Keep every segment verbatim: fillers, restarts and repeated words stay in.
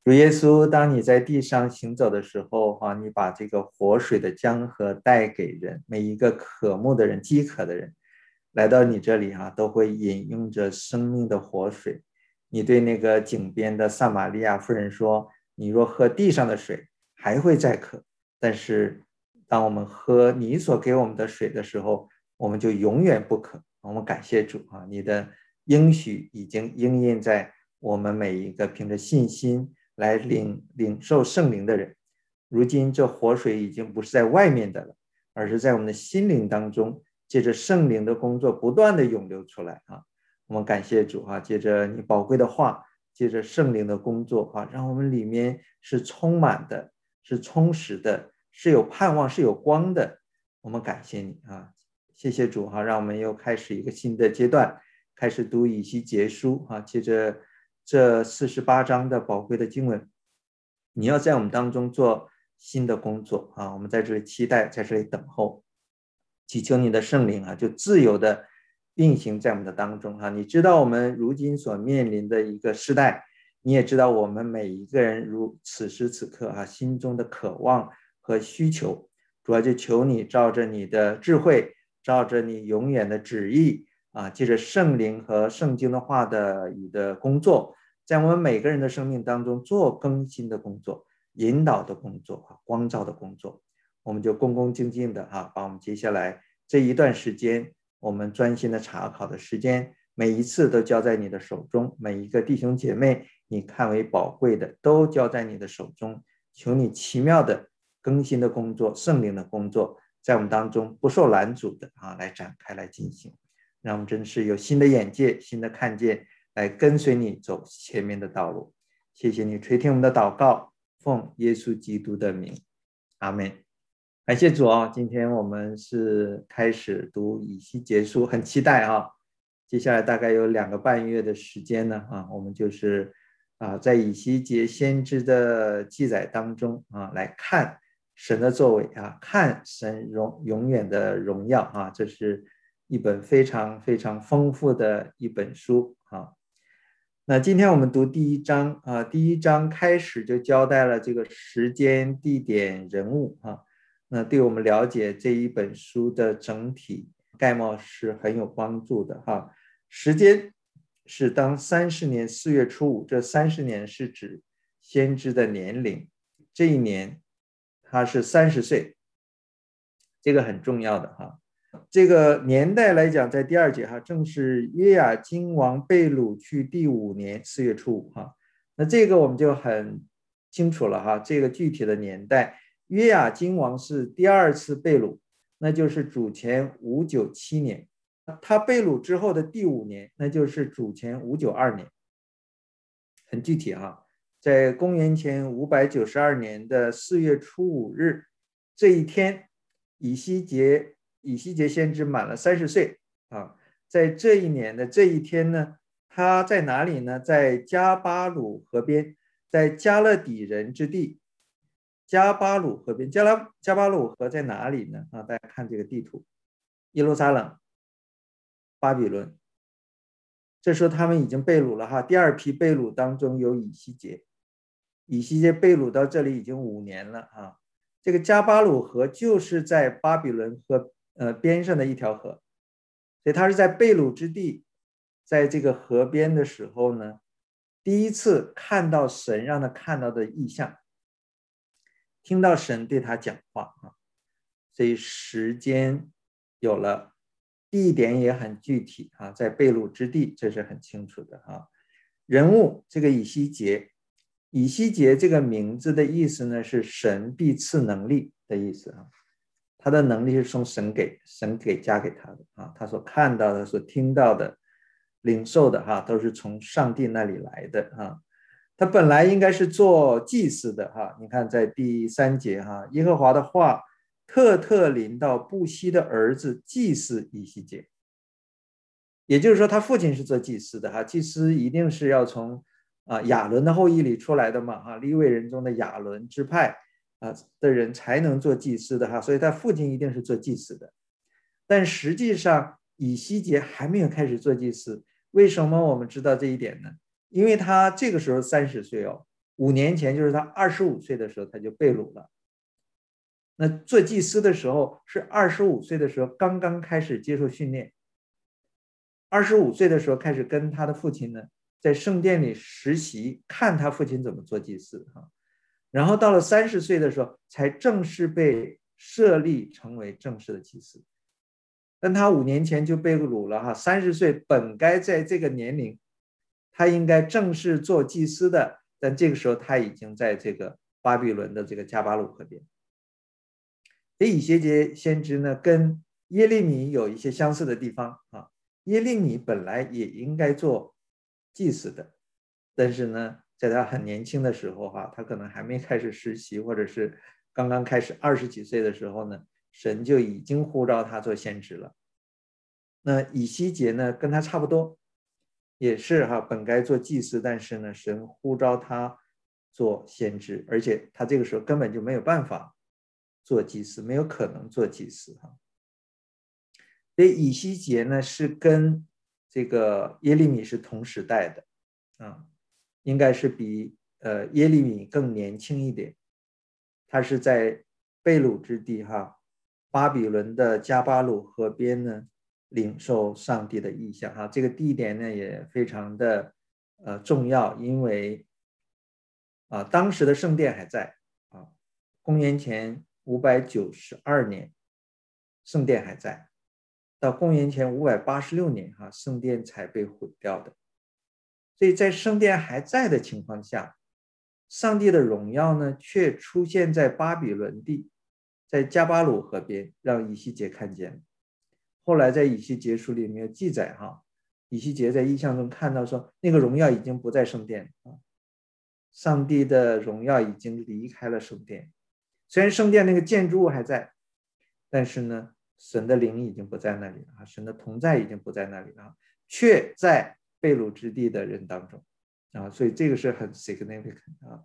主耶稣，当你在地上行走的时候，哈、你把这个活水的江河带给人，每一个渴慕的人、饥渴的人，来到你这里哈、都会饮用着生命的活水。你对那个井边的撒玛利亚妇人说：“你若喝地上的水，还会再渴；但是当我们喝你所给我们的水的时候，我们就永远不渴。”我们感谢主啊，你的应许已经应验在我们每一个凭着信心来领领受圣灵的人。如今这活水已经不是在外面的了，而是在我们的心灵当中，借着圣灵的工作不断的涌流出来啊。我们感谢主啊，借着你宝贵的话，借着圣灵的工作啊，让我们里面是充满的，是充实的，是有盼望，是有光的。我们感谢你啊，谢谢主哈、啊，让我们又开始一个新的阶段，开始读以西结书啊，借着这四十八章的宝贵的经文，你要在我们当中做新的工作啊，我们在这里期待，在这里等候，祈求你的圣灵啊，就自由的运行在我们的当中啊。你知道我们如今所面临的一个时代，你也知道我们每一个人如此时此刻啊心中的渴望和需求，主要就求你照着你的智慧，照着你永远的旨意啊，借着圣灵和圣经的话的语的工作，在我们每个人的生命当中做更新的工作、引导的工作、光照的工作。我们就恭恭敬敬的啊，把我们接下来这一段时间，我们专心的查考的时间，每一次都交在你的手中，每一个弟兄姐妹，你看为宝贵的，都交在你的手中。求你奇妙的更新的工作、圣灵的工作，在我们当中不受拦阻的啊，来展开来进行，让我们真是有新的眼界、新的看见，来跟随你走前面的道路。谢谢你垂听我们的祷告，奉耶稣基督的名，阿门。感谢主啊！今天我们是开始读以西结书，很期待啊！接下来大概有两个半月的时间呢啊，我们就是啊，在以西结先知的记载当中啊，来看神的作为啊，看神荣永远的荣耀啊，这是一本非常非常丰富的一本书啊。那今天我们读第一章啊，第一章开始就交代了这个时间、地点、人物啊。那对我们了解这一本书的整体概貌是很有帮助的哈。时间是当三十年四月初五，这三十年是指先知的年龄，这一年他是三十岁，这个很重要的哈。这个年代来讲，在第二节哈，正是约雅金王被掳去第五年四月初五哈。那这个我们就很清楚了哈，这个具体的年代，约雅金王是第二次被掳，那就是主前五九七年。他被掳之后的第五年，那就是主前五九二年，很具体哈。在公元前五百九十二年的四月初五日这一天，以西结以西结先知满了三十岁啊。在这一年的这一天呢，他在哪里呢？在加巴鲁河边，在加勒底人之地。加巴鲁河边，加拉加巴鲁河在哪里呢？啊，大家看这个地图，耶路撒冷、巴比伦。这时候他们已经被掳了哈。第二批被掳当中有以西结，以西结被掳到这里已经五年了啊。这个加巴鲁河就是在巴比伦河呃边上的一条河，所以他是在被掳之地，在这个河边的时候呢，第一次看到神让他看到的异象，听到神对他讲话啊。所以时间有了，地点也很具体啊，在被掳之地，这是很清楚的啊。人物这个以西结，以西结这个名字的意思呢，是神必赐能力的意思啊。他的能力是从神给神给加给他的啊，他所看到的、所听到的、领受的哈、啊，都是从上帝那里来的啊。他本来应该是做祭司的哈、啊，你看在第三节哈、啊，耶和华的话特特临到布西的儿子祭司以西结，也就是说他父亲是做祭司的哈，祭司一定是要从啊亚伦的后裔里出来的嘛哈，利未人中的亚伦支派啊的人才能做祭司的哈，所以他父亲一定是做祭司的。但实际上以西结还没有开始做祭司，为什么我们知道这一点呢？因为他这个时候三十岁哦， 五年前就是他二十五岁的时候他就被掳了。那做祭司的时候是二十五岁的时候刚刚开始接受训练，二十五岁的时候开始跟他的父亲呢在圣殿里实习，看他父亲怎么做祭司哈。然后到了三十岁的时候才正式被设立成为正式的祭司。但他五年前就被掳了哈，三十岁本该在这个年龄他应该正式做祭司的，但这个时候他已经在这个巴比伦的这个加巴鲁河边。所以以西结先知呢跟耶利米有一些相似的地方啊。耶利米本来也应该做祭司的，但是呢在他很年轻的时候哈，他可能还没开始实习，或者是刚刚开始二十几岁的时候呢，神就已经呼召他做先知了。那以西结呢跟他差不多，也是哈本该做祭司，但是呢神呼召他做先知，而且他这个时候根本就没有办法做祭司，没有可能做祭司哈。所以以西结呢是跟这个耶利米是同时代的啊，应该是比呃耶利米更年轻一点。他是在被掳之地哈，巴比伦的加巴鲁河边呢领受上帝的意象哈。这个地点呢也非常的呃重要，因为啊当时的圣殿还在啊，公元前五百九十二年圣殿还在，到公元前五百八十六年哈圣殿才被毁掉的。所以在圣殿还在的情况下，上帝的荣耀呢却出现在巴比伦地，在加巴鲁河边，让以西结看见。后来在以西结书里面有记载哈，以西结在异象中看到说那个荣耀已经不在圣殿啊，上帝的荣耀已经离开了圣殿。虽然圣殿那个建筑物还在，但是呢神的灵已经不在那里了，神的同在已经不在那里了，却在被掳之地的人当中啊，所以这个是很 significant 啊。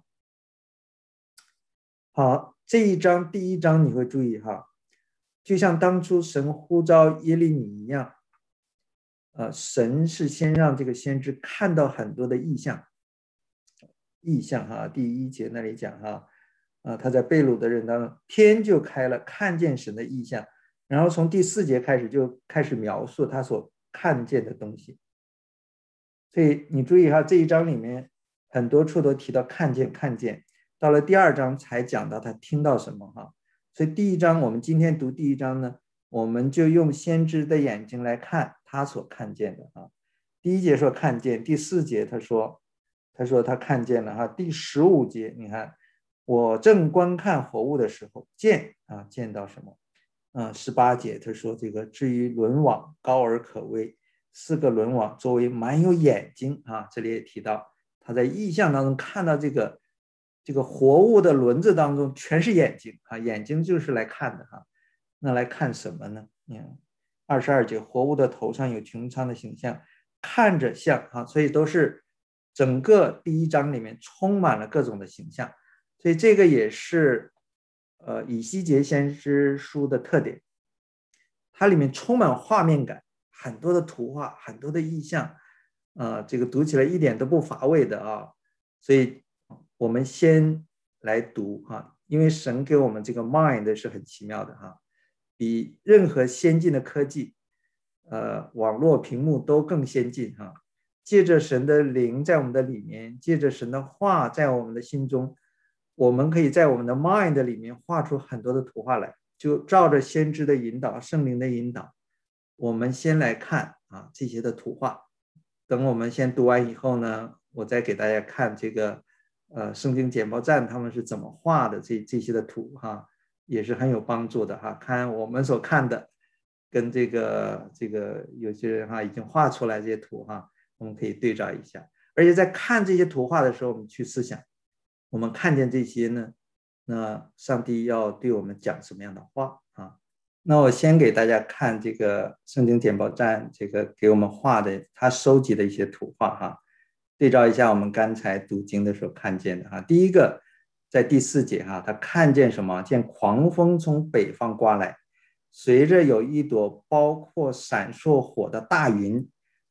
好，这一章第一章你会注意哈，就像当初神呼召耶利米一样，呃，神是先让这个先知看到很多的异象，异象哈，第一节那里讲哈，啊，他在被掳的人当中，天就开了，看见神的异象，然后从第四节开始就开始描述他所看见的东西。所以你注意哈，这一章里面很多处都提到看见看见，到了第二章才讲到他听到什么哈。所以第一章我们今天读第一章呢，我们就用先知的眼睛来看他所看见的啊。第一节说看见，第四节他说他说他看见了哈。第十五节你看，我正观看活物的时候见啊，见到什么啊？十八节他说这个至于轮网高而可畏，四个轮网周围满有眼睛啊，这里也提到他在异象当中看到这个这个活物的轮子当中全是眼睛啊，眼睛就是来看的哈。那来看什么呢？嗯，二十二节活物的头上有穹苍的形象，看着像啊，所以都是整个第一章里面充满了各种的形象，所以这个也是呃以西结先知书的特点，它里面充满画面感，很多的图画，很多的意象，呃，这个读起来一点都不乏味的啊。所以我们先来读哈，因为神给我们这个 mind 是很奇妙的哈，比任何先进的科技，呃，网络屏幕都更先进哈。借着神的灵在我们的里面，借着神的话在我们的心中，我们可以在我们的 mind 里面画出很多的图画来，就照着先知的引导，圣灵的引导，我们先来看啊这些的图画。等我们先读完以后呢，我再给大家看这个呃圣经简报站他们是怎么画的这这些的图哈，也是很有帮助的哈。看我们所看的跟这个这个有些人哈已经画出来这些图哈，我们可以对照一下。而且在看这些图画的时候，我们去思想，我们看见这些呢，那上帝要对我们讲什么样的话啊？那我先给大家看这个圣经简报站这个给我们画的他收集的一些图画哈，对照一下我们刚才读经的时候看见的哈。第一个在第四节哈，他看见什么？见狂风从北方刮来，随着有一朵包括闪烁火的大云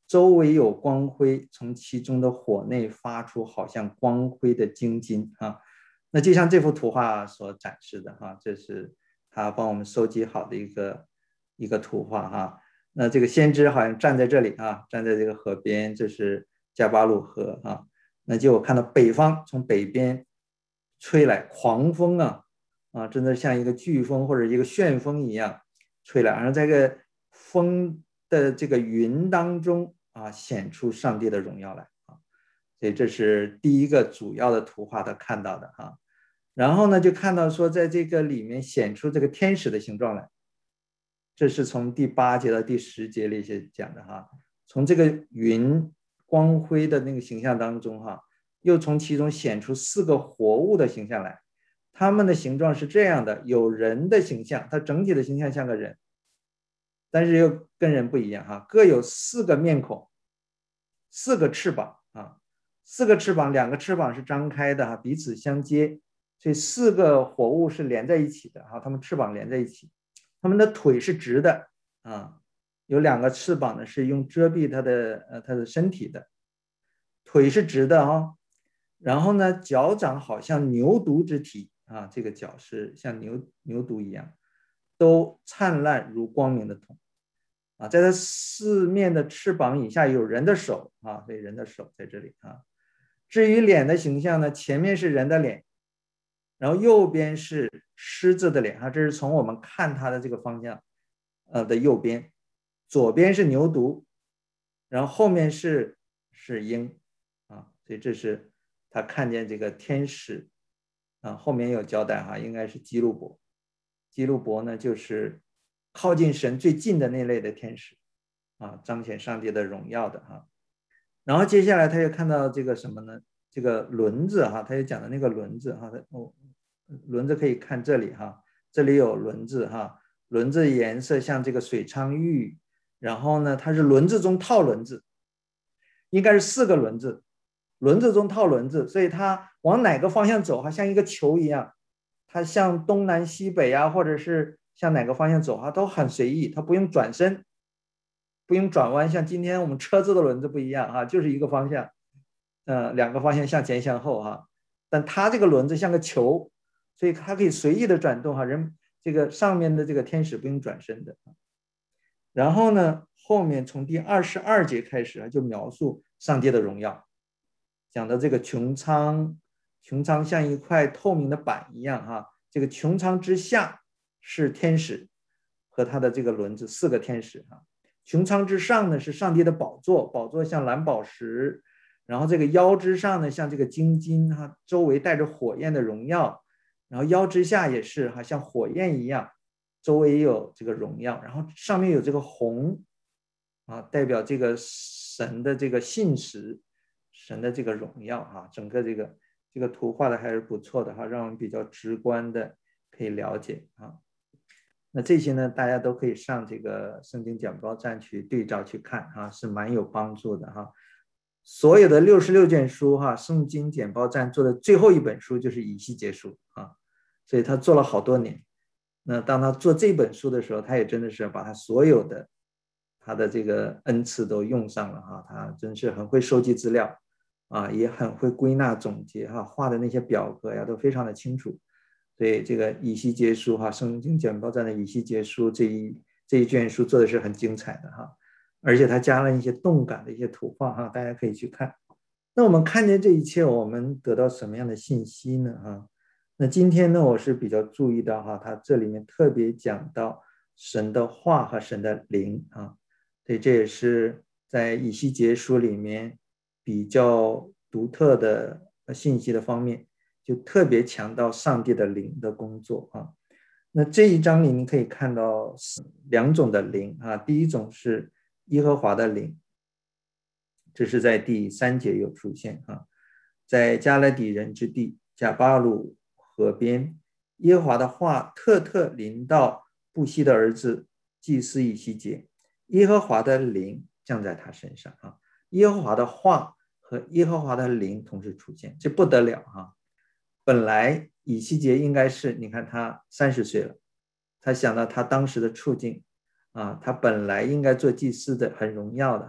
周围有光辉，从其中的火内发出好像光辉的晶晶啊。那就像这幅图画所展示的哈，这是他帮我们收集好的一个一个图画哈。那这个先知好像站在这里啊，站在这个河边，这是加巴鲁河啊。那就我看到北方从北边吹来狂风啊啊，真的像一个飓风或者一个旋风一样吹来，然后在这个风的这个云当中啊，显出上帝的荣耀来啊。所以这是第一个主要的图画他看到的哈。然后呢，就看到说在这个里面显出这个天使的形状来，这是从第八节到第十节里些讲的哈。从这个云光辉的那个形象当中哈，又从其中显出四个活物的形象来，它们的形状是这样的：有人的形象，它整体的形象像个人，但是又跟人不一样哈，各有四个面孔，四个翅膀啊，四个翅膀，两个翅膀是张开的哈，彼此相接，所以四个活物是连在一起的哈，它们翅膀连在一起，它们的腿是直的啊，有两个翅膀呢是用遮蔽它的呃它的身体的，腿是直的哈、哦，然后呢脚掌好像牛犊之体啊，这个脚是像牛牛犊一样，都灿烂如光明的铜啊，在它四面的翅膀以下有人的手啊，所以人的手在这里啊。至于脸的形象呢，前面是人的脸，然后右边是狮子的脸啊，这是从我们看它的这个方向呃的右边，左边是牛犊，然后后面是是鹰啊，所以这是他看见这个天使啊，后面有交代哈，应该是基路伯，基路伯呢就是靠近神最近的那类的天使啊，彰显上帝的荣耀的哈。然后接下来他又看到这个什么呢？这个轮子哈，他又讲的那个轮子哈，哦，轮子可以看这里哈，这里有轮子哈，轮子颜色像这个水苍玉，然后呢，它是轮子中套轮子，应该是四个轮子，轮子中套轮子，所以它往哪个方向走哈，像一个球一样，它向东南西北啊，或者是向哪个方向走哈，都很随意，它不用转身。不用转弯，像今天我们车子的轮子不一样哈，就是一个方向，呃，两个方向向前向后哈。但它这个轮子像个球，所以它可以随意的转动哈，人这个上面的这个天使不用转身的。然后呢，后面从第二十二节开始啊，就描述上帝的荣耀，讲的这个穹苍，穹苍像一块透明的板一样哈，这个穹苍之下是天使和他的这个轮子，四个天使哈。穹苍之上呢是上帝的宝座，宝座像蓝宝石，然后这个腰之上呢像这个金金哈，周围带着火焰的荣耀，然后腰之下也是哈，像火焰一样，周围也有这个荣耀，然后上面有这个红啊，代表这个神的这个信实，神的这个荣耀哈，整个这个这个图画的还是不错的哈，让我们比较直观的可以了解啊。那这些呢，大家都可以上这个圣经简报站去对照去看啊，是蛮有帮助的哈。所有的六十六卷书哈，圣经简报站做的最后一本书就是以西结书啊，所以他做了好多年。那当他做这本书的时候，他也真的是把他所有的他的这个恩赐都用上了哈，他真是很会收集资料啊，也很会归纳总结哈，画的那些表格呀都非常的清楚。所以这个以西结书哈，圣经简报站的以西结书这一这一卷书做的是很精彩的哈，而且他加了一些动感的一些图画哈，大家可以去看。那我们看见这一切，我们得到什么样的信息呢？哈，那今天呢，我是比较注意到哈，他这里面特别讲到神的话和神的灵啊，所以这也是在以西结书里面比较独特的信息的方面。就特别强调上帝的灵的工作啊。那这一章里你可以看到两种的灵啊，第一种是耶和华的灵，这是在第三节有出现啊，在加勒底人之地贾巴鲁河边，耶和华的话特特临到布西的儿子祭司以西结，耶和华的灵降在他身上啊，耶和华的话和耶和华的灵同时出现，这不得了啊。本来以西结应该是，你看他三十岁了，他想到他当时的处境啊，他本来应该做祭司的，很荣耀的哈，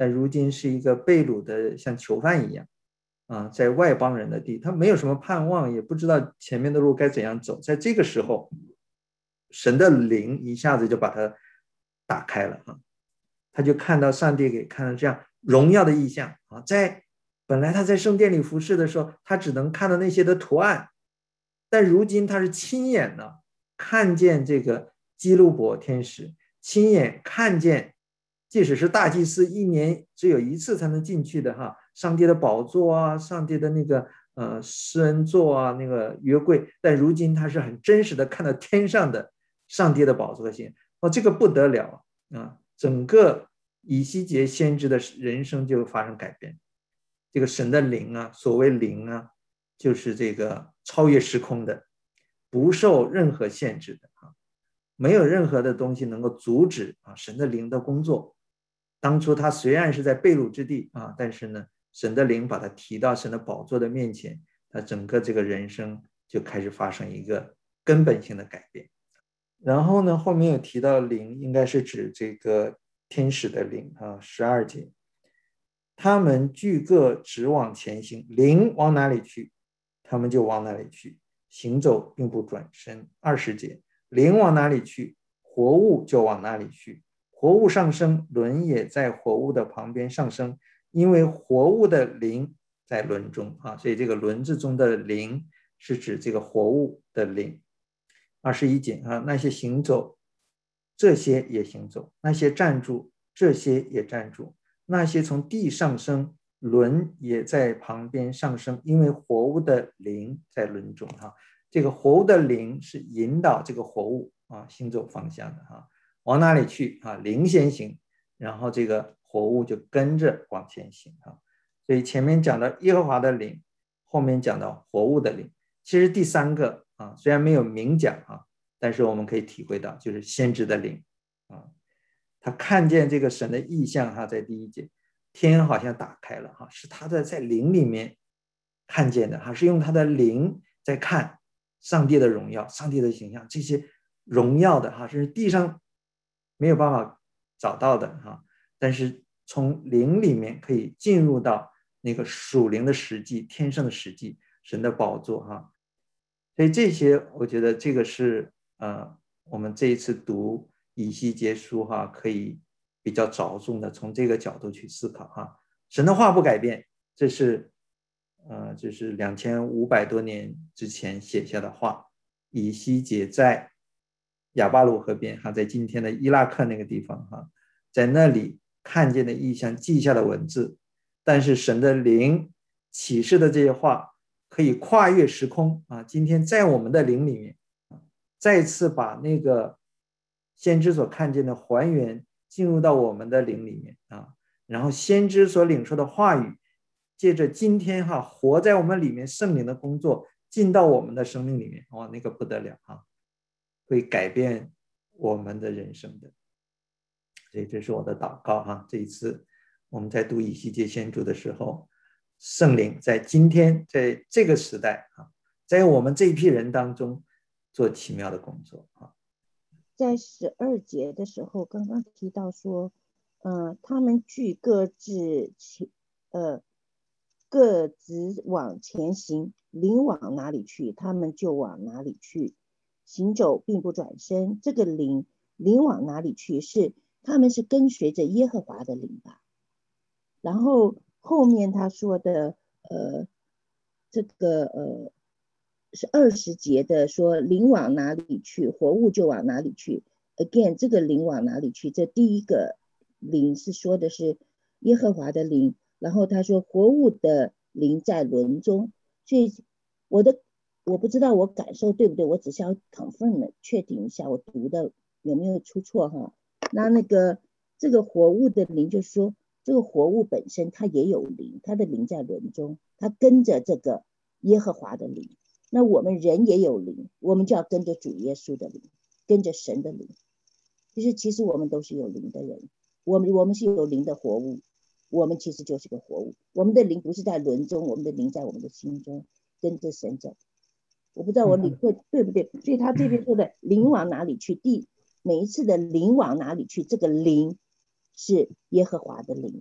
但如今是一个被掳的像囚犯一样啊，在外邦人的地，他没有什么盼望，也不知道前面的路该怎样走。在这个时候，神的灵一下子就把他打开了啊，他就看到上帝给看到这样荣耀的意象啊，在本来他在圣殿里服侍的时候，他只能看到那些的图案，但如今他是亲眼的看见这个基路伯天使，亲眼看见，即使是大祭司一年只有一次才能进去的哈，上帝的宝座啊，上帝的那个呃施恩座啊，那个约柜，但如今他是很真实的看到天上的上帝的宝座性，哦，这个不得了啊！整个以西结先知的人生就发生改变。这个神的灵啊，所谓灵啊，就是这个超越时空的，不受任何限制的啊，没有任何的东西能够阻止啊神的灵的工作。当初他虽然是在被掳之地啊，但是呢，神的灵把他提到神的宝座的面前，他整个这个人生就开始发生一个根本性的改变。然后呢，后面有提到灵，应该是指这个天使的灵啊，十二节，他们俱各直往前行，灵往哪里去，他们就往哪里去，行走并不转身。二十节，灵往哪里去，活物就往哪里去，活物上升，轮也在活物的旁边上升，因为活物的灵在轮中啊，所以这个轮子中的灵是指这个活物的灵。二十一节啊，那些行走，这些也行走；那些站住，这些也站住；那些从地上升，轮也在旁边上升，因为活物的灵在轮中哈。这个活物的灵是引导这个活物啊行走方向的哈，往哪里去啊？灵先行，然后这个活物就跟着往前行哈。所以前面讲到耶和华的灵，后面讲到活物的灵。其实第三个啊，虽然没有明讲啊，但是我们可以体会到，就是先知的灵啊，他看见这个神的意象哈，在第一节，天好像打开了哈，是他的在灵里面看见的哈，是用他的灵在看上帝的荣耀、上帝的形象，这些荣耀的哈，是地上没有办法找到的哈，但是从灵里面可以进入到那个属灵的实际、天上的实际、神的宝座哈。所以这些我觉得这个是呃我们这一次读以西结书哈，可以比较着重的从这个角度去思考哈。神的话不改变，这是呃这是两千五百多年之前写下的话。以西结在亚巴鲁河边哈，在今天的伊拉克那个地方哈，在那里看见的异象记下的文字，但是神的灵启示的这些话可以跨越时空啊！今天在我们的灵里面，再次把那个先知所看见的还原进入到我们的灵里面啊，然后先知所领受的话语，借着今天哈活在我们里面圣灵的工作进到我们的生命里面，哇，那个不得了啊，会改变我们的人生的。所以这是我的祷告哈！这一次我们在读以西结先知的时候，圣灵在今天在这个时代啊，在我们这一批人当中做奇妙的工作啊。 在十二节的时候，刚刚提到说，呃，他们俱各自呃各自往前行，灵往哪里去，他们就往哪里去，行走并不转身。这个灵灵往哪里去，是他们是跟随着耶和华的灵吧。然后后面他说的，呃，这个呃是二十节的，说灵往哪里去，活物就往哪里去。Again， 这个灵往哪里去？这第一个灵是说的是耶和华的灵，然后他说活物的灵在轮中，所以我的我不知道我感受对不对，我只是要 confirm 确定一下我读的有没有出错哈。那那个这个活物的灵就是说，这个活物本身它也有灵，它的灵在轮中，它跟着这个耶和华的灵。那我们人也有灵，我们就要跟着主耶稣的灵，跟着神的灵。就是其实我们都是有灵的人，我们我们是有灵的活物，我们其实就是个活物。我们的灵不是在轮中，我们的灵在我们的心中，跟着神走。我不知道我领会对不对，所以他这边说的灵往哪里去，第每一次的灵往哪里去，这个灵是耶和华的灵，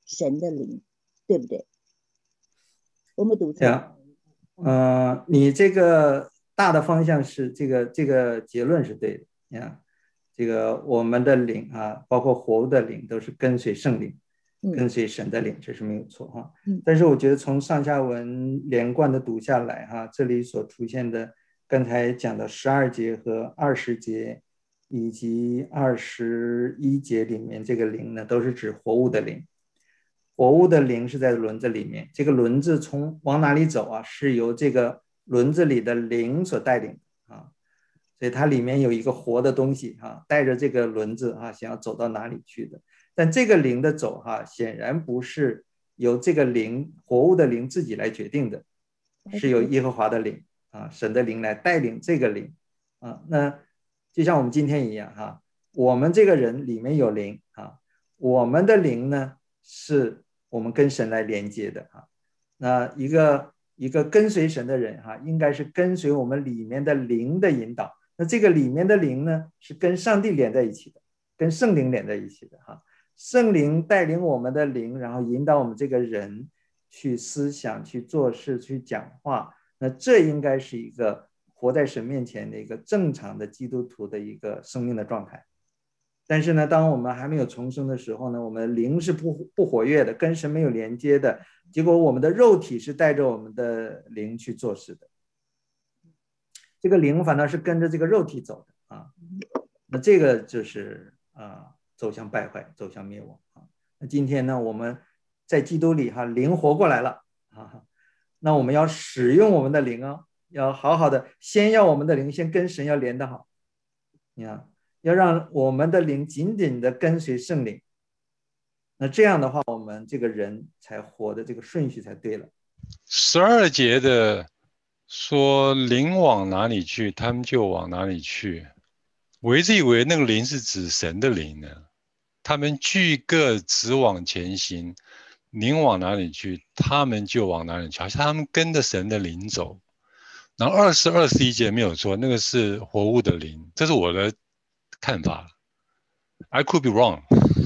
神的灵，对不对？我没读错。 行，呃，你这个大的方向是这个这个结论是对的呀。这个我们的灵啊，包括活物的灵，都是跟随圣灵，跟随神的灵，这是没有错哈。但是我觉得从上下文连贯的读下来哈，这里所出现的刚才讲的十二节和二十节以及二十一节里面这个灵呢，都是指活物的灵。活物的灵是在轮子里面，这个轮子从往哪里走啊？是由这个轮子里的灵所带领啊，所以它里面有一个活的东西啊，带着这个轮子啊，想要走到哪里去的。但这个灵的走哈，显然不是由这个灵活物的灵自己来决定的，是由耶和华的灵啊，神的灵来带领这个灵啊。那就像我们今天一样哈，我们这个人里面有灵啊，我们的灵呢是我们跟神来连接的哈。那一个一个跟随神的人哈，应该是跟随我们里面的灵的引导。那这个里面的灵呢，是跟上帝连在一起的，跟圣灵连在一起的哈。圣灵带领我们的灵，然后引导我们这个人去思想、去做事、去讲话。那这应该是一个活在神面前的一个正常的基督徒的一个生命的状态。但是呢，当我们还没有重生的时候呢，我们灵是不不活跃的，跟神没有连接的，结果我们的肉体是带着我们的灵去做事的，这个灵反倒是跟着这个肉体走的啊。那这个就是啊，走向败坏，走向灭亡啊。那今天呢，我们在基督里哈，灵活过来了啊，那我们要使用我们的灵啊，要好好的，先要我们的灵先跟神要连得好，你看。要让我们的灵紧紧的跟随圣灵，那这样的话，我们这个人才活的这个顺序才对了。 十二节的说灵往哪里去，他们就往哪里去。我一直以为那个灵是指神的灵呢，他们俱各直往前行，灵往哪里去，他们就往哪里去，好像他们跟着神的灵走。然后二十二十一节没有说那个是活物的灵，这是我的看法。I could be wrong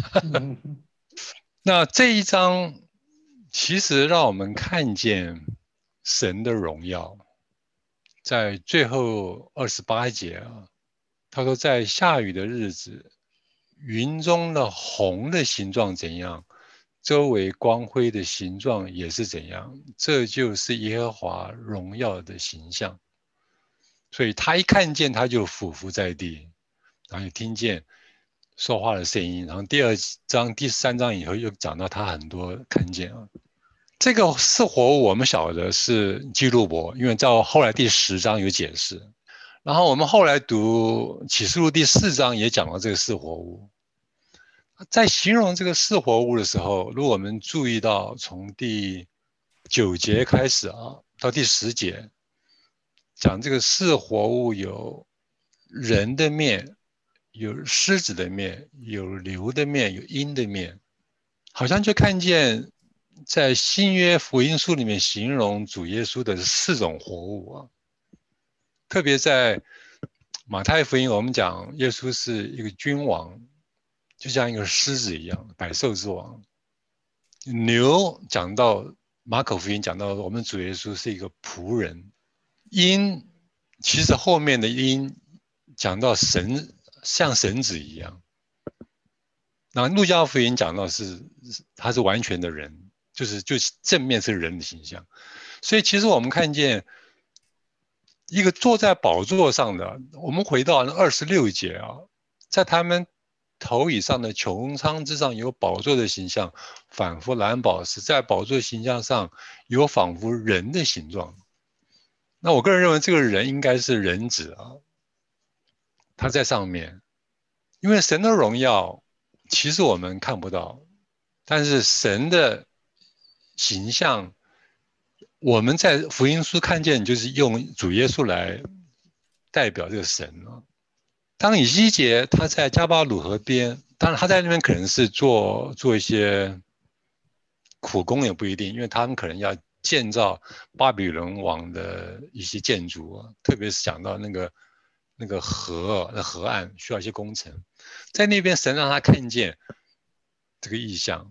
那这一章其实让我们看见神的荣耀，在最后二十八节啊，他说在下雨的日子，云中的虹的形状怎样，周围光辉的形状也是怎样，这就是耶和华荣耀的形象。所以他一看见他就俯伏在地，然后就听见说话的声音，然后第二章第三章以后又讲到他很多看见啊。这个是活物我们晓得是基路伯，因为到后来第十章有解释，然后我们后来读启示录第四章也讲到这个是活物。在形容这个是活物的时候，如果我们注意到从第九节开始啊到第十节，讲这个是活物有人的面，有狮子的面，有牛的面，有鹰的面，好像就看见在新约福音书里面形容主耶稣的四种活物啊。特别在马太福音，我们讲耶稣是一个君王，就像一个狮子一样，百兽之王。牛讲到马可福音讲到我们主耶稣是一个仆人。鹰其实后面的鹰讲到神像神子一样，那路加福音讲到是他是完全的人，就是就正面是人的形象。所以其实我们看见一个坐在宝座上的，我们回到二十六节啊，在他们头以上的穹苍之上有宝座的形象，仿佛蓝宝石，在宝座形象上有仿佛人的形状。那我个人认为这个人应该是人子啊，他在上面，因为神的荣耀其实我们看不到，但是神的形象我们在福音书看见，就是用主耶稣来代表这个神啊。当以西结他在加巴鲁河边，当然他在那边可能是做做一些苦工也不一定，因为他们可能要建造巴比伦王的一些建筑啊，特别是讲到那个那个河那河岸需要一些工程，在那边神让他看见这个异象，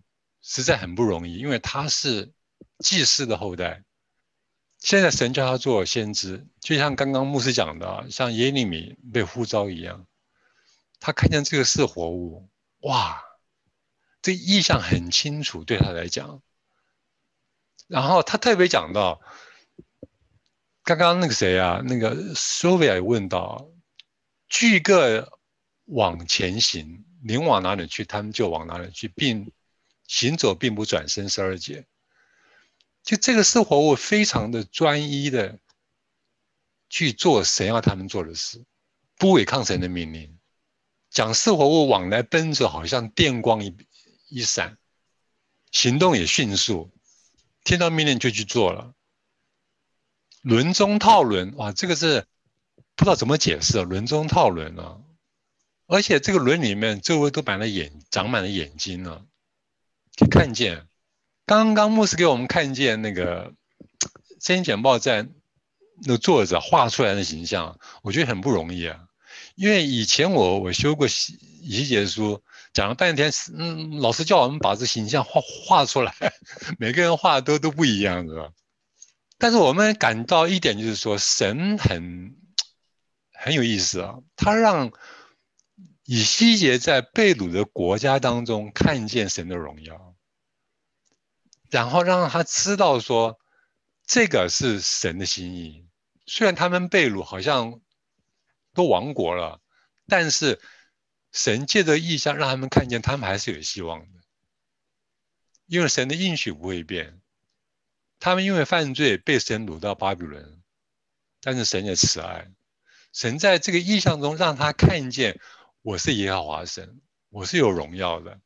实在很不容易，因为他是祭司的后代。现在神叫他做先知，就像刚刚牧师讲的，像耶利米被呼召一样，他看见这个是活物，哇，这意象很清楚对他来讲。然后他特别讲到，刚刚那个谁啊，那个苏维亚问到，巨个往前行，您往哪里去，他们就往哪里去，并行走并不转身。十二节，就这个是活物非常的专一的去做神要他们做的事，不违抗神的命令。讲是活物往来奔走，好像电光一一闪，行动也迅速，听到命令就去做了。轮中套轮，哇，这个是不知道怎么解释啊，轮中套轮啊，而且这个轮里面周围都满了眼，长满了眼睛啊，可以看见。刚刚牧师给我们看见那个《圣经简报站》那个作者画出来的形象，我觉得很不容易啊。因为以前我我修过以西结书，讲了半天，嗯，老师叫我们把这形象画画出来，每个人画的都都不一样，是吧？但是我们感到一点就是说，神很很有意思啊，他让以西结在被掳的国家当中看见神的荣耀，然后让他知道说，这个是神的心意。虽然他们被掳好像都亡国了，但是神借着异象让他们看见他们还是有希望的，因为神的应许不会变。他们因为犯罪被神掳到巴比伦，但是神也慈爱，神在这个异象中让他看见，我是耶和华神，我是有荣耀的。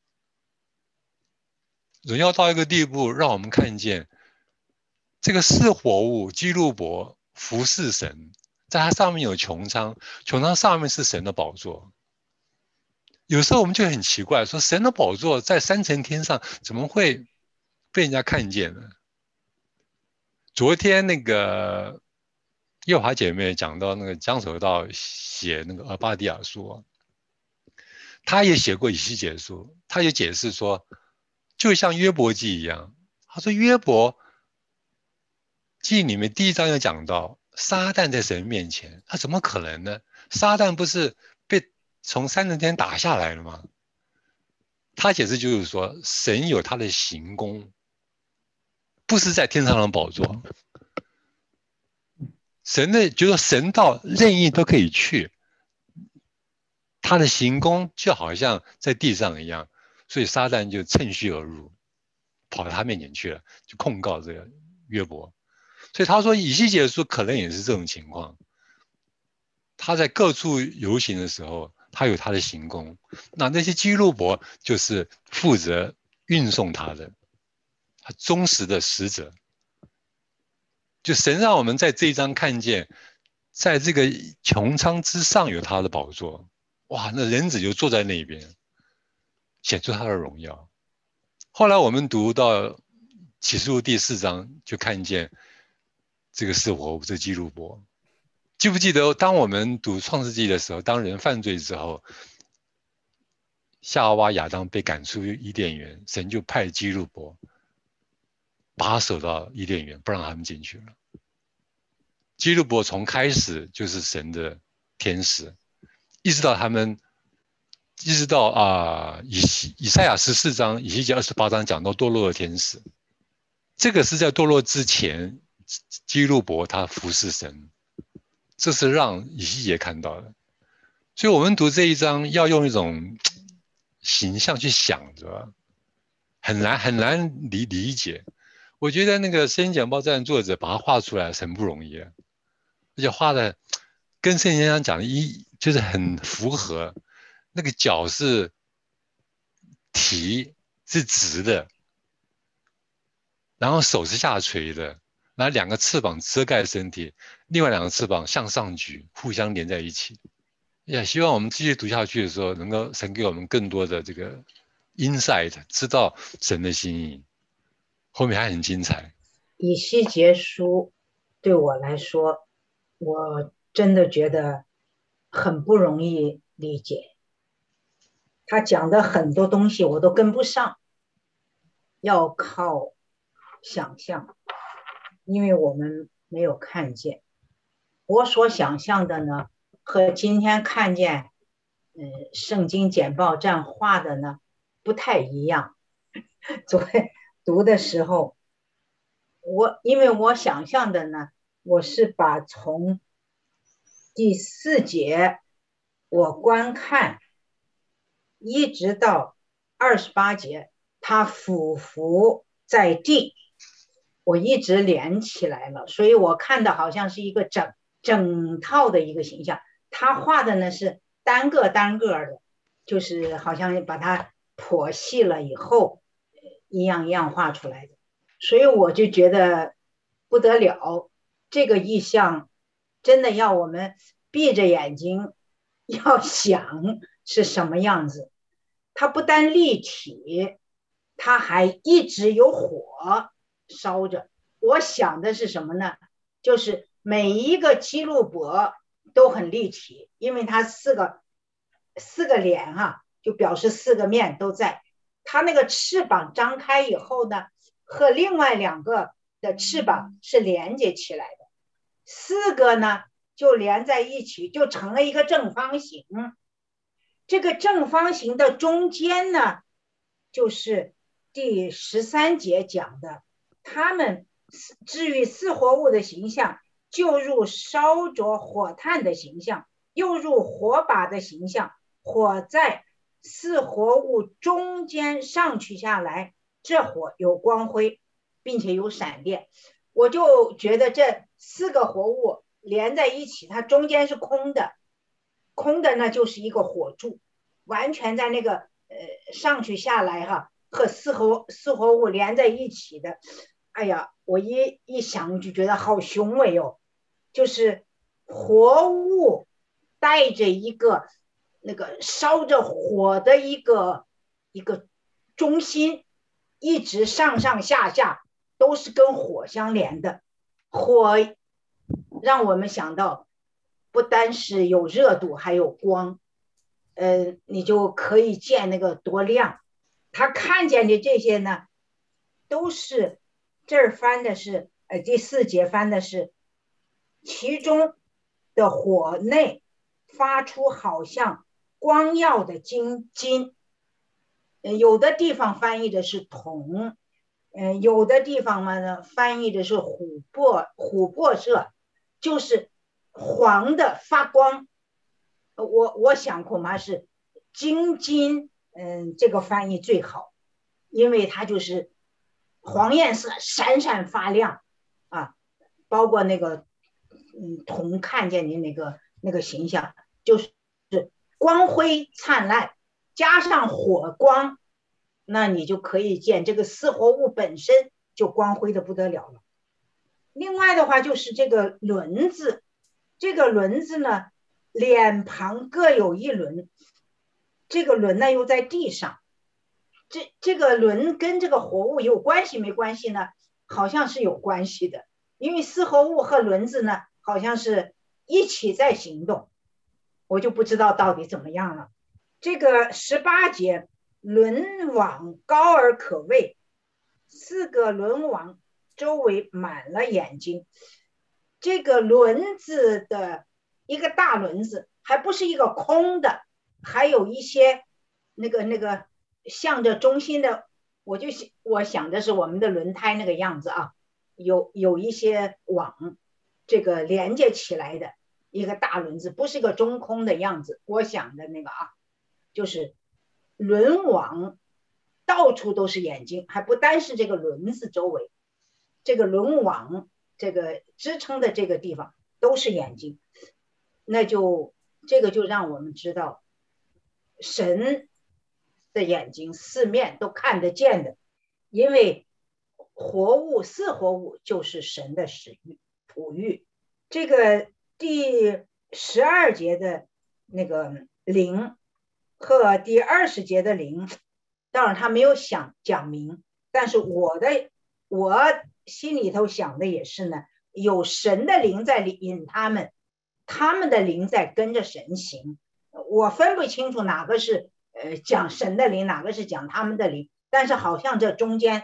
荣耀到一个地步，让我们看见这个是活物基路伯服侍神，在它上面有穹苍，穹苍上面是神的宝座。有时候我们就很奇怪，说神的宝座在三层天上，怎么会被人家看见呢？昨天那个叶华姐妹讲到那个江守道写那个俄巴底亚书，他也写过以西结书，他也解释说，就像约伯记一样，他说约伯记里面第一章有讲到，撒旦在神面前，他怎么可能呢？撒旦不是被从三层天打下来了吗？他解释就是说，神有他的行宫，不是在天上的宝座。神的就是神到任意都可以去，他的行宫就好像在地上一样，所以撒旦就趁虚而入，跑到他面前去了，就控告这个约伯。所以他说以西结书可能也是这种情况，他在各处游行的时候，他有他的行宫，那那些基路伯就是负责运送他的，他忠实的使者。就神让我们在这一章看见，在这个穹苍之上有他的宝座，哇，那人子就坐在那边，显出他的荣耀。后来我们读到启示录第四章，就看见这个是活物，这基路伯。记不记得当我们读创世纪的时候，当人犯罪之后，夏娃亚当被赶出伊甸园，神就派基路伯把守到伊甸园，不让他们进去了。基路伯从开始就是神的天使，一直到他们，一直到啊、呃、以以赛亚十四章、以西结二十八章讲到堕落的天使，这个是在堕落之前，基路伯他服侍神，这是让以西结看到的。所以我们读这一章要用一种形象去想着，很难很难理理解。我觉得那个《圣经简报站》作者把它画出来是很不容易的，而且画的跟圣经上讲的一就是很符合。那个脚是提是直的，然后手是下垂的，然后两个翅膀遮盖身体，另外两个翅膀向上举，互相连在一起。也希望我们继续读下去的时候，能够神给我们更多的这个 insight， 知道神的心意。后面还很精彩。 以西结书对我来说，我真的觉得很不容易理解，他讲的很多东西我都跟不上， 要靠想象，因为我们没有看见。我所想象的呢，和今天看见，嗯，圣经简报站画的呢，不太一样。昨天读的时候，我因为我想象的呢，我是把从第四节我观看一直到二十八节，他俯伏在地，我一直连起来了，所以我看的好像是一个整整套的一个形象。他画的呢是单个单个的，就是好像把它剖细了以后，一样一样画出来的。所以我就觉得不得了，这个意象真的要我们闭着眼睛要想是什么样子。它不但立体，它还一直有火烧着。我想的是什么呢？就是每一个基路伯都很立体，因为它四个四个脸哈、啊，就表示四个面都在。它那个翅膀张开以后呢，和另外两个的翅膀是连接起来的，四个呢就连在一起，就成了一个正方形。这个正方形的中间呢，就是第十三节讲的，他们至于四活物的形象，就入烧着火炭的形象，又入火把的形象，火在四活物中间上去下来，这火有光辉，并且有闪电。我就觉得这四个活物连在一起，它中间是空的，空的呢就是一个火柱，完全在那个呃上去下来哈，和四活四活物连在一起的。哎呀，我一一想就觉得好雄伟哦，就是活物带着一个那个烧着火的一个一个中心，一直上上下下都是跟火相连的。火让我们想到不单是有热度，还有光，呃，你就可以见那个多亮。他看见的这些呢，都是这儿翻的是呃第四节翻的是其中的火内发出好像光耀的金金，呃，有的地方翻译的是铜，呃，有的地方呢翻译的是琥珀琥珀色，就是黄的发光。我我想恐怕是金金，嗯，这个翻译最好，因为它就是黄颜色闪闪发亮啊，包括那个嗯铜看见的那个那个形象，就是光辉灿烂，加上火光，那你就可以见这个四活物本身就光辉的不得了了。另外的话就是这个轮子，这个轮子呢脸庞各有一轮，这个轮呢又在地上，这这个轮跟这个活物有关系没关系呢？好像是有关系的，因为四活物和轮子呢好像是一起在行动，我就不知道到底怎么样了。这个十八节，轮网高而可畏，四个轮网周围满了眼睛。这个轮子的一个大轮子，还不是一个空的，还有一些那个那个向着中心的，我就我想的是我们的轮胎那个样子啊，有有一些网这个连接起来的一个大轮子，不是个中空的样子。我想的那个啊，就是轮网到处都是眼睛，还不单是这个轮子周围，这个轮网这个支撑的这个地方都是眼睛，那就这个就让我们知道神的眼睛四面都看得见的，因为活物四活物就是神的使域哺育。这个第十二节的那个灵和第二十节的灵，当然他没有想讲明，但是我的我心里头想的也是呢，有神的灵在引他们，他们的灵在跟着神行。我分不清楚哪个是呃讲神的灵，哪个是讲他们的灵，但是好像这中间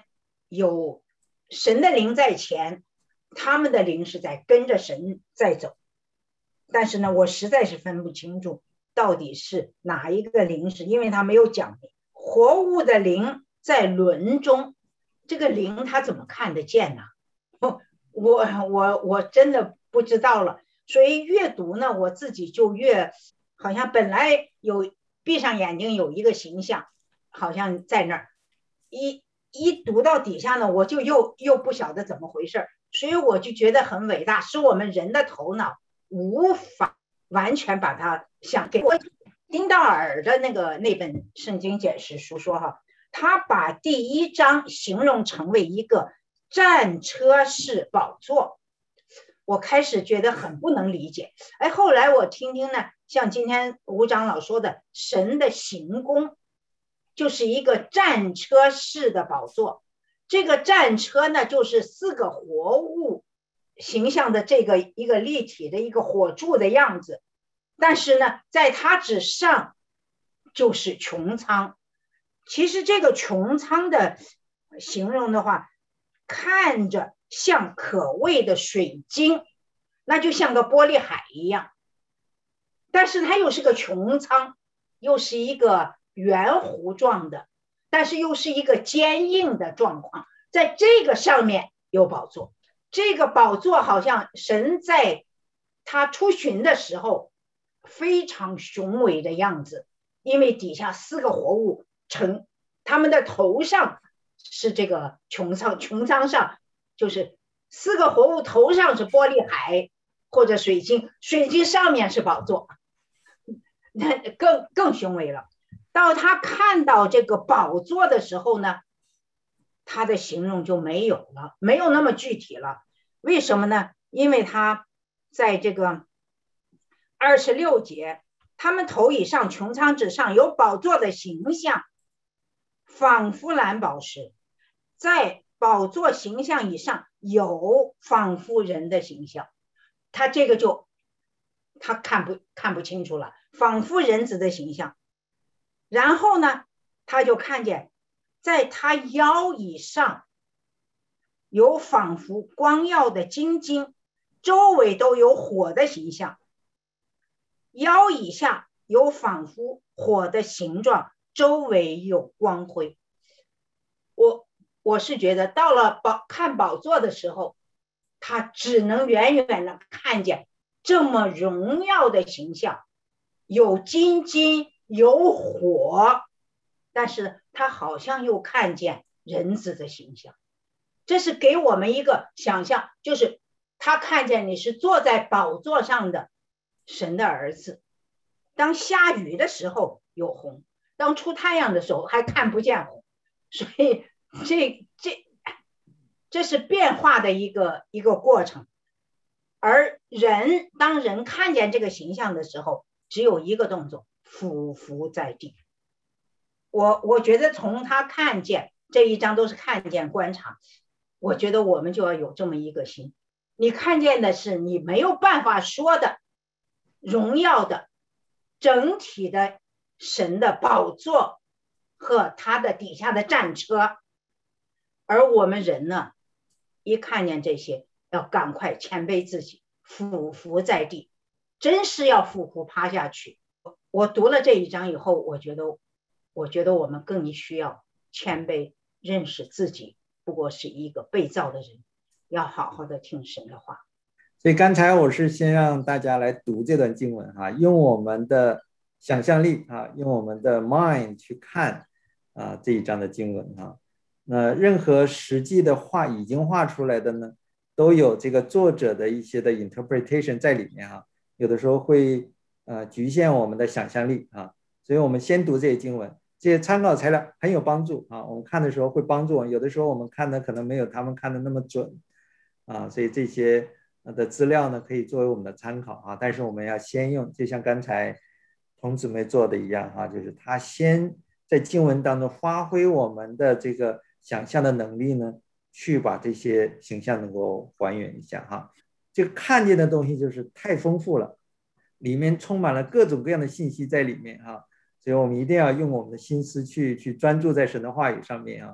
有神的灵在前，他们的灵是在跟着神在走。但是呢，我实在是分不清楚到底是哪一个灵，是因为他没有讲明。活物的灵在轮中，这个灵他怎么看得见呢？我我我真的不知道了。所以越读呢，我自己就越好像本来有闭上眼睛有一个形象，好像在那儿，一一读到底下呢，我就又又不晓得怎么回事，所以我就觉得很伟大，是我们人的头脑无法完全把它想给我。丁道尔的那个那本圣经解释书说哈，他把第一章形容成为一个战车式宝座，我开始觉得很不能理解。哎，后来我听听呢，像今天吴长老说的，神的行宫就是一个战车式的宝座，这个战车呢，就是四个活物形象的这个一个立体的一个火柱的样子，但是呢，在它之上就是穹苍。其实这个穹苍的形容的话，看着像可畏的水晶，那就像个玻璃海一样，但是它又是个穹苍，又是一个圆弧状的，但是又是一个坚硬的状况。在这个上面有宝座，这个宝座好像神在他出巡的时候非常雄伟的样子，因为底下四个活物成，他们的头上是这个穹苍，穹苍上就是四个活物头上是玻璃海或者水晶，水晶上面是宝座，那更更雄伟了。到他看到这个宝座的时候呢，他的形容就没有了，没有那么具体了。为什么呢？因为他在这个二十六节，他们头以上穹苍之上有宝座的形象，仿佛蓝宝石，在宝座形象以上有仿佛人的形象，他这个就他看不看不清楚了，仿佛人子的形象。然后呢，他就看见在他腰以上有仿佛光耀的金晶，周围都有火的形象，腰以下有仿佛火的形状，周围有光辉。我我是觉得到了宝看宝座的时候，他只能远远的看见这么荣耀的形象，有金金有火，但是他好像又看见人子的形象。这是给我们一个想象，就是他看见你是坐在宝座上的神的儿子。当下雨的时候有红，当出太阳的时候还看不见红，所以这这这是变化的一个一个过程。而人当人看见这个形象的时候，只有一个动作，俯伏在地。我我觉得从他看见这一章都是看见观察，我觉得我们就要有这么一个心，你看见的是你没有办法说的荣耀的整体的神的宝座和他的底下的战车，而我们人呢，一看见这些要赶快谦卑自己，俯伏在地，真是要俯伏趴下去。我读了这一章以后，我觉得我觉得我们更需要谦卑，认识自己不过是一个被造的人，要好好的听神的话。 所以刚才我是先让大家来读这段经文哈，用我们的想象力啊，用我们的 mind 去看啊这一章的经文哈。那任何实际的画已经画出来的呢，都有这个作者的一些的 interpretation 在里面哈，有的时候会呃局限我们的想象力啊，所以我们先读这些经文，这些参考材料很有帮助啊，我们看的时候会帮助我们，有的时候我们看的可能没有他们看的那么准啊，所以这些的资料呢可以作为我们的参考啊，但是我们要先用，就像刚才童姊妹做的一样啊，就是他先在经文当中发挥我们的这个想象的能力呢，去把这些形象能够还原一下哈。这个看见的东西就是太丰富了，里面充满了各种各样的信息在里面哈，所以我们一定要用我们的心思去去专注在神的话语上面啊，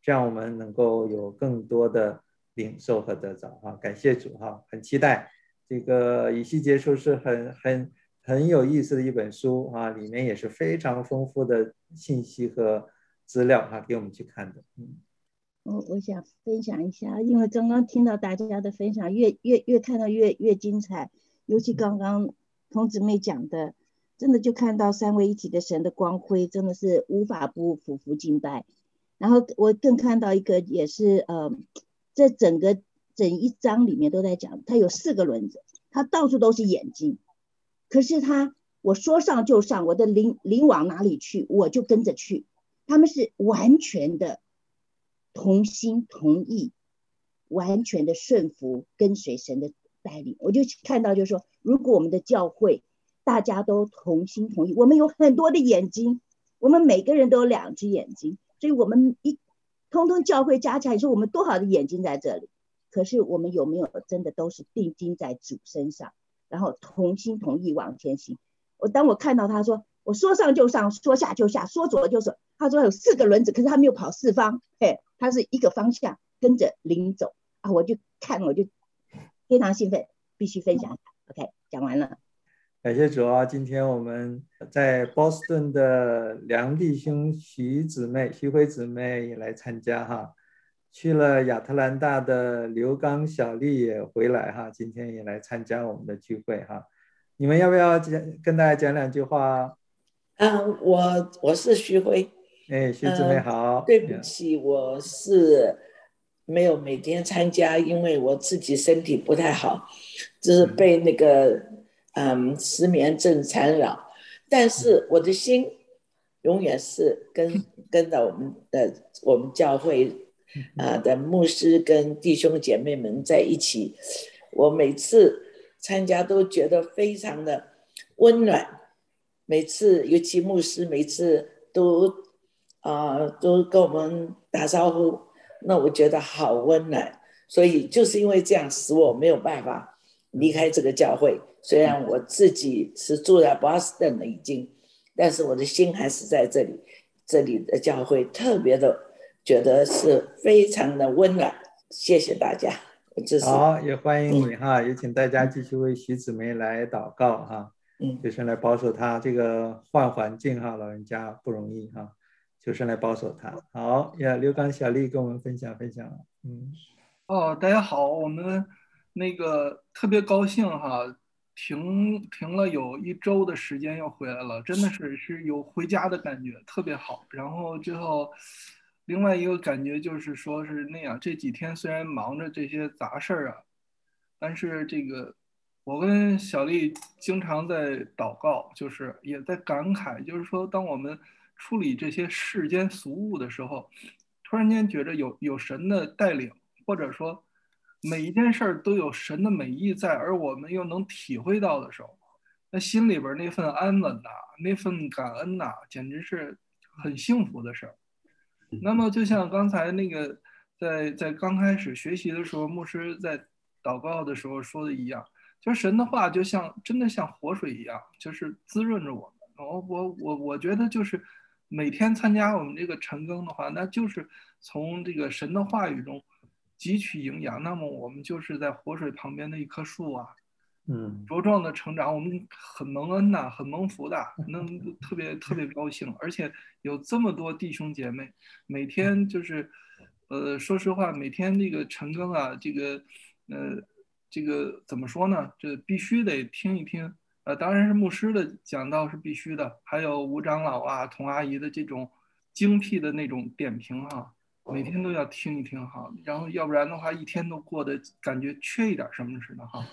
这样我们能够有更多的领受和得着哈。感谢主哈，很期待这个以西结书是很很很有意思的一本书啊，里面也是非常丰富的信息和资料哈，给我们去看的。嗯， 我我想分享一下，因为刚刚听到大家的分享，越越越看到越越精彩，尤其刚刚童姊妹讲的，真的就看到三位一体的神的光辉，真的是无法不俯伏敬拜。然后我更看到一个也是呃，这整个整一章里面都在讲，它有四个轮子，它到处都是眼睛，可是它我说上就上，我的灵灵往哪里去，我就跟着去，他们是完全的同心同意，完全的顺服跟随神的带领。我就看到就是说，如果我们的教会大家都同心同意，我们有很多的眼睛，我们每个人都有两只眼睛，所以我们一通通教会加起来，你说我们多少的眼睛在这里，可是我们有没有真的都是定睛在主身上，然后同心同意往前行。我当我看到他说我说上就上，说下就下，说左就左，他说有四个轮子，可是他没有跑四方，嘿，他是一个方向跟着领走啊！我就看我就非常兴奋，必须分享。 OK， 讲完了。 感谢主啊！今天我们在波士顿的梁弟兄、徐姊妹、徐辉姊妹也来参加哈，去了亚特兰大的刘刚、小丽也回来哈，今天也来参加我们的聚会哈。你们要不要跟大家讲两句话？ 嗯，我我是徐辉。 哎，徐姊妹好。 嗯、对不起，我是没有每天参加，因为我自己身体不太好，就是被那个嗯失眠症缠绕。但是我的心永远是跟跟着我们的我们教会啊、呃、的牧师跟弟兄姐妹们在一起。我每次参加都觉得非常的温暖。每次尤其牧师每次都啊、呃、都跟我们打招呼，那我觉得好温暖。所以就是因为这样使我没有办法离开这个教会，虽然我自己是住在 Boston 了已经，但是我的心还是在这里。这里的教会特别的觉得是非常的温暖。谢谢大家。 好，也欢迎你哈，也请大家继续为徐姊妹来祷告哈。求神来保守他，这个换环境哈，老人家不容易哈，求神来保守他。好呀，刘刚、小丽跟我们分享分享。嗯， 哦，大家好，我们那个特别高兴哈，停停了有一周的时间又回来了，真的是是有回家的感觉，特别好。然后之后，另外一个感觉就是说是那样，这几天虽然忙着这些杂事儿啊，但是这个。我跟小丽经常在祷告，就是也在感慨，就是说，当我们处理这些世间俗物的时候，突然间觉得有有神的带领，或者说每一件事儿都有神的美意在，而我们又能体会到的时候，那心里边那份安稳呐、啊，那份感恩呐、啊，简直是很幸福的事儿。那么，就像刚才那个在在刚开始学习的时候，牧师在祷告的时候说的一样。就是神的话就像真的像活水一样，就是滋润着我们。我我我我觉得就是每天参加我们这个晨更的话，那就是从这个神的话语中汲取营养，那么我们就是在活水旁边的一棵树啊， 嗯， 茁壮的成长，我们很蒙恩呐、啊，很蒙福的，那特别特别高兴，而且有这么多弟兄姐妹，每天就是呃，说实话，每天这个晨更啊，这个呃。这个怎么说呢？这必须得听一听，呃，当然是牧师的讲道是必须的，还有吴长老啊、童阿姨的这种精辟的那种点评哈，每天都要听一听哈，然后要不然的话，一天都过得感觉缺一点什么似的哈。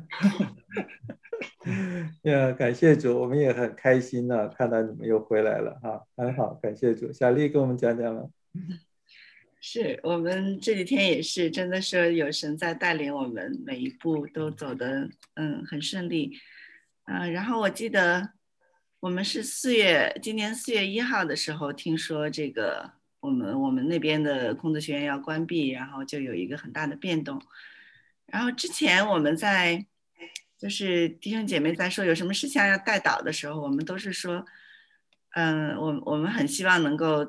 呀，感谢主，我们也很开心呢、啊，看到你们又回来了哈，很好，感谢主。小丽跟我们讲讲了。 是我们这几天也是，真的是有神在带领我们，每一步都走得嗯很顺利，嗯、呃，然后我记得我们是四月，今年四月一号的时候，听说这个我们我们那边的孔子学院要关闭，然后就有一个很大的变动。然后之前我们在就是弟兄姐妹在说有什么事情要带祷的时候，我们都是说，嗯、呃，我我们很希望能够。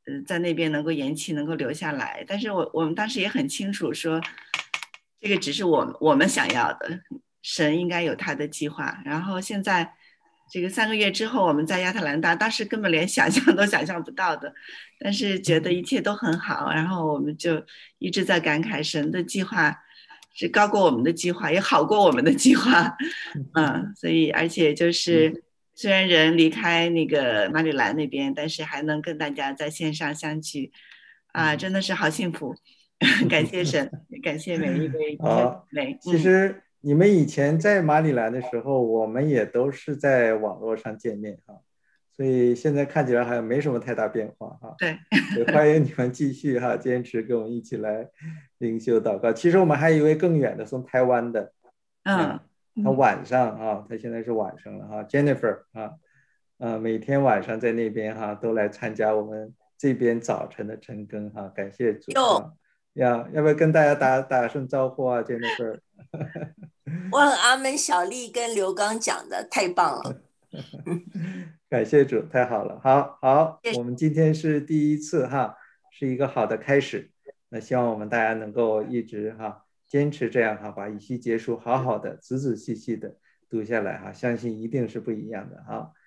呃在那边能够延期，能够留下来。但是我我们当时也很清楚说，这个只是我我们想要的，神应该有他的计划。然后现在这个三个月之后，我们在亚特兰大，当时根本连想象都想象不到的，但是觉得一切都很好，然后我们就一直在感慨神的计划是高过我们的计划，也好过我们的计划。嗯，所以而且就是虽然人离开那个马里兰那边，但是还能跟大家在线上相聚，啊，真的是好幸福。感谢神，感谢每一位弟兄姊妹。 其实你们以前在马里兰的时候，我们也都是在网络上见面哈，所以现在看起来好像没什么太大变化哈。 对， 也欢迎你们继续哈，坚持跟我们一起来灵修祷告。其实我们还有一位更远的，从台湾的， 嗯， 他晚上啊，他现在是晚上了哈 ，Jennifer 啊，呃，每天晚上在那边哈，都来参加我们这边早晨的晨更哈，感谢主啊。要要不要跟大家打打声招呼啊 ，Jennifer？ 我很阿门，小丽跟刘刚讲的太棒了， 感谢主，太好了，好好，我们今天是第一次哈，是一个好的开始，那希望我们大家能够一直哈坚持这样哈，把以西结书好好的仔仔细细的读下来哈，相信一定是不一样的哈。